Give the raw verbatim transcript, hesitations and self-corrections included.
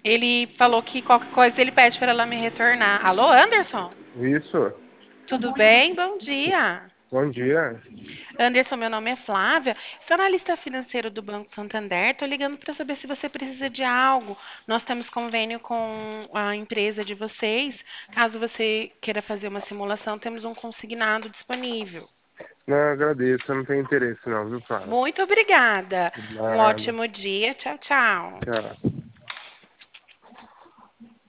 Ele falou que qualquer coisa ele pede para ela me retornar. Alô, Anderson? Isso. Tudo bem? Bom dia. Bom dia. Anderson, meu nome é Flávia. Sou analista financeiro do Banco Santander. Estou ligando para saber se você precisa de algo. Nós temos convênio com a empresa de vocês. Caso você queira fazer uma simulação, temos um consignado disponível. Não, agradeço, eu não tenho interesse não, viu, Flávio? Muito obrigada. Um Nada. ótimo dia. Tchau, tchau. Tchau.